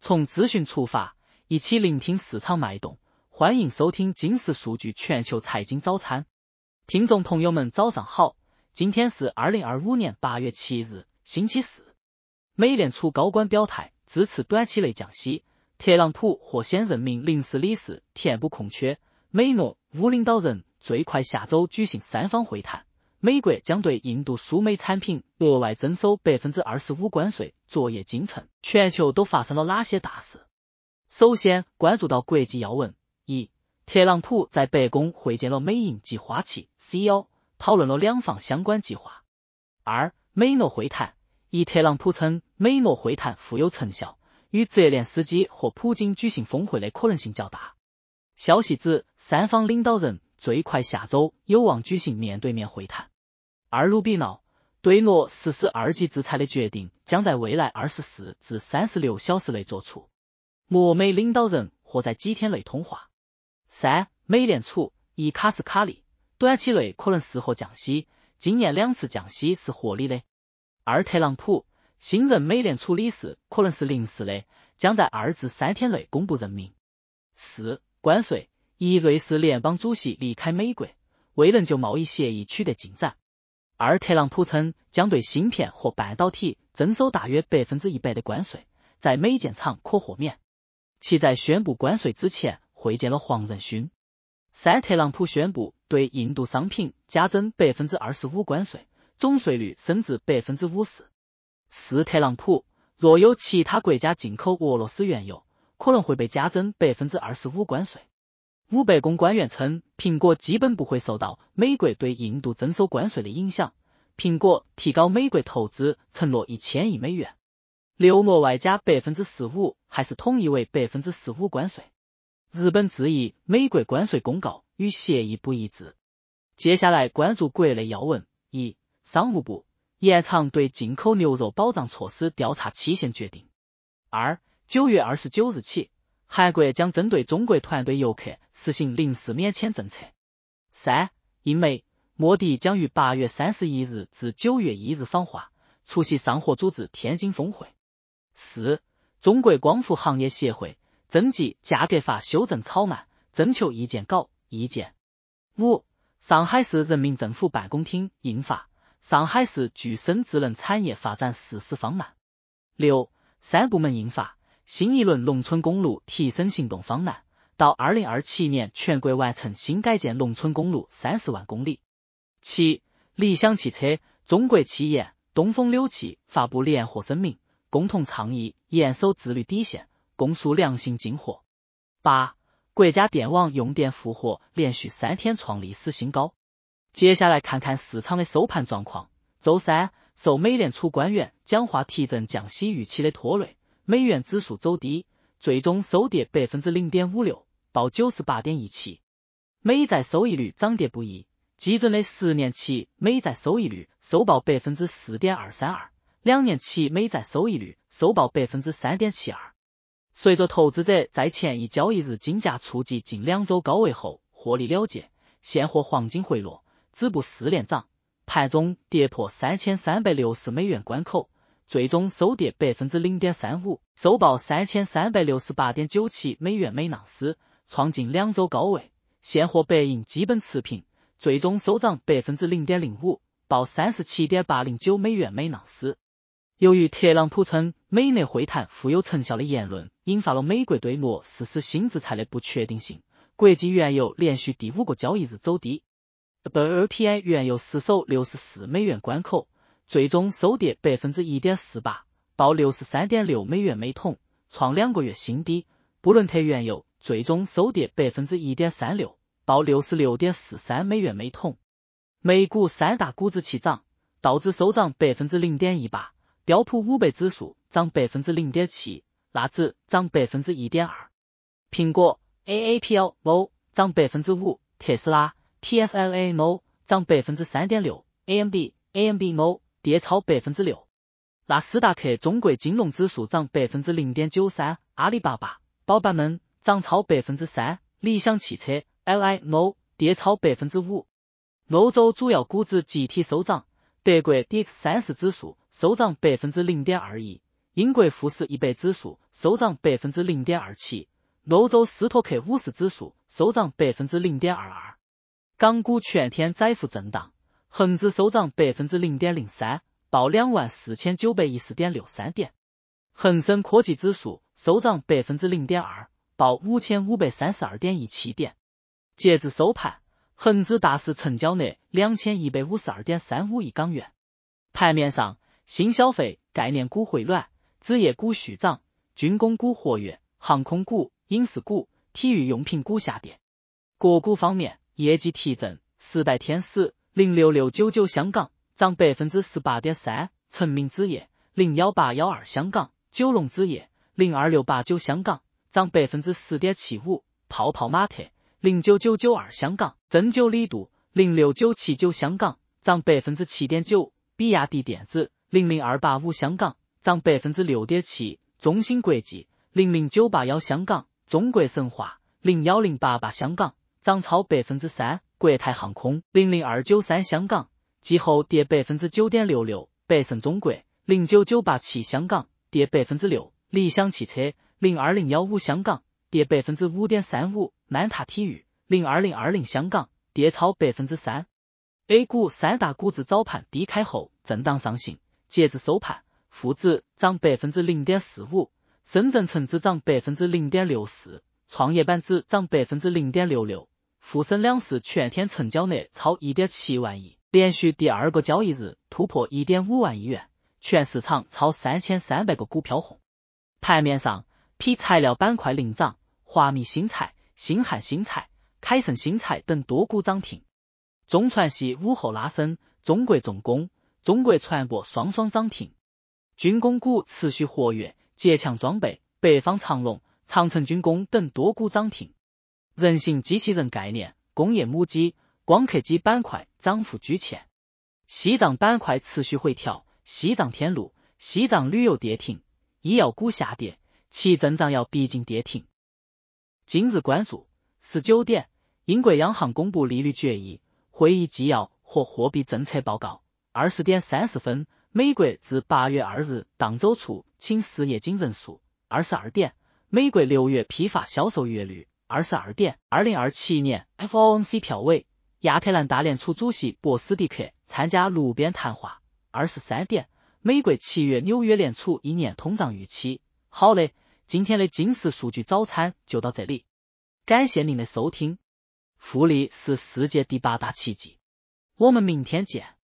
从资讯出发，一起聆听市场脉动。欢迎收听金石数据全球财经早餐。听众朋友们早上好，今天是2025年8月7日，星期四。美联储高官表态支持短期内降息，特朗普或先任命临时理事填补空缺，美诺5领导人最快下周举行三方会谈。美国将对印度输美产品额外征收 25% 关税作业进程。全球都发生了哪些大事？首先关注到国际要闻。一、特朗普在白宫会见了美银及花旗 CEO， 讨论了两方相关计划。二、美诺会谈。一、特朗普称美诺会谈富有成效，与泽连斯基和普京举行峰会的可能性较大。消息指三方领导人最快下周有望举行面对面会谈。而卢比闹对诺实施2级制裁的决定将在未来24至36小时内作出，墨美领导人或在几天内通话。三、美联储。一、卡斯卡利短期内可能适合降息，今年2次降息是合理的。二、特朗普新任美联储理事可能是临时的，将在2至3天内公布任命。四、关税。一、瑞士联邦主席离开美国，未能就贸易协议取得进展。二、特朗普称将对芯片和半导体征收大约 100% 的关税，在美建厂可豁免。其在宣布关税之前会见了黄仁勋。三、特朗普宣布对印度商品加征 25% 关税，总税率升至 50%。四、特朗普若有其他国家进口俄罗斯原油，可能会被加征 25% 关税。五、白宫官员称，苹果基本不会受到美国对印度征收关税的影响，苹果提高美国投资承诺1000亿美元。六、额外加 15%还是统一为 15% 关税。日本质疑美国关税公告与协议不一致。接下来关注国内要闻。一、商务部延长对进口牛肉保障措施调查期限决定。二、9月29日起，韩国将针对中国团队游客实行临时免签政策。三、英美莫迪将于8月31日至9月1日访华，出席上合组织天津峰会。四、中国光伏行业协会征集价格法修正草案，征求意见稿意见。五、上海市人民政府办公厅印发上海市具生智能产业发展实施方案。六、3部门印发新一轮农村公路提升行动方案，到2027年全国完成新改建农村公路30万公里。七、理想汽车、中国汽研、东风柳汽发布联合声明，共同倡议严守自律底线，共树良性进货。八、国家电网用电负荷连续3天创历史新高。接下来看看市场的收盘状况。周三，受美联储官员讲话提振降息预期的拖累，美元指数走低，最终收跌 0.56%， 报 98.17。美债收益率涨跌不一，基准的10年期美债收益率收报 4.232%， 2年期美债收益率收报 3.72%。随着投资者在前一交易日金价触及近2周高位后获利了结，现货黄金回落，止步4连涨，盘中跌破3360美元关口，最终收跌 0.35%， 收报 3368.97美元每盎司，创近2周高位。现货白银基本持平，最终收涨 0.05%， 报 37.809美元每盎司。由于特朗普称美内会谈富有成效的言论，引发了美国对诺实施新制裁的不确定性，国际原油连续第5个交易日走低。WTI 原油失守64美元关口，最终收跌 1.48%， 报 63.6美元每桶，创2个月新低。布伦特原油最终收跌 1.36%， 报 66.43美元每桶。美股3大股指齐涨，道指收涨 0.18%， 标普500指数涨 0.7%， 纳指涨 1.2%。苹果 AAPL 涨 5%， 特斯拉 TSLA 涨 3.6%， AMD 跌超 6%。纳斯达克中国金融指数涨 0.93%， 阿里巴巴、宝巴们涨超 3%， 理想汽车 LI 跌超 5%。欧洲主要股指集体收涨，德国 DAX 30指数收涨 0.21%， 英国富时100指数收涨 0.27%， 欧洲斯托克50指数收涨 0.22%。港股全天窄幅震荡，恒指收涨 0.03%， 报 24,910.63 点。恒生科技指数收涨 0.2%， 报 5,532.17 点。截至收盘，恒指大市成交额 2152.35 亿港元。盘面上，新消费概念股回暖，纸业股续涨，军工股活跃，航空股、影视股、体育用品股下跌。个股方面，业绩提振，时代天使06699香港涨 18.3%， 成名纸业01812香港，九龙纸业02689香港涨 10.75%， 泡泡玛特09992香港，针灸理度06979香港涨 7.9%， 比亚迪电子00285香港涨 6.7%， 中芯国际00981香港，中国神华01088香港涨超 3%， 国泰航空00293香港季后跌 9.66%， 百胜中国09987香港跌 6%， 理想汽车02015香港跌 5.35%， 曼塔体育02020香港跌超 3%。 A 股三大股指早盘低开后震荡上行，截至收盘，沪指涨 0.45%， 深圳成指涨 0.64%， 创业板指涨 0.66%， 沪深两市全天成交额超 1.7 万亿，连续第二个交易日突破 1.5 万亿元，全市场超3300个股票红。盘面上，批材料板块领涨，华米新材、新汉新材、凯盛新材等多股涨停。中船系午后拉升，中国重工、中国船舶双双涨停。军工股持续活跃，捷强装备、北方长龙、长城军工等多股涨停。人形机器人概念、工业母机、光刻机板块涨幅居前。西藏板块持续回调，西藏天路、西藏旅游跌停，医药股下跌，其增长要逼近跌停。今日关注19点，英国央行公布利率决议、会议纪要和货币政策报告。20点30分，美国自8月2日当周初请失业金人数。22点，美国6月批发销售月率。22点，2027年 FOMC 票委，亚特兰大联储主席博斯蒂克参加路边谈话。23点，美国7月纽约联储1年通胀预期。好嘞，今天的金石数据早餐就到这里，感谢您的收听。复利是世界第8大奇迹，我们明天见。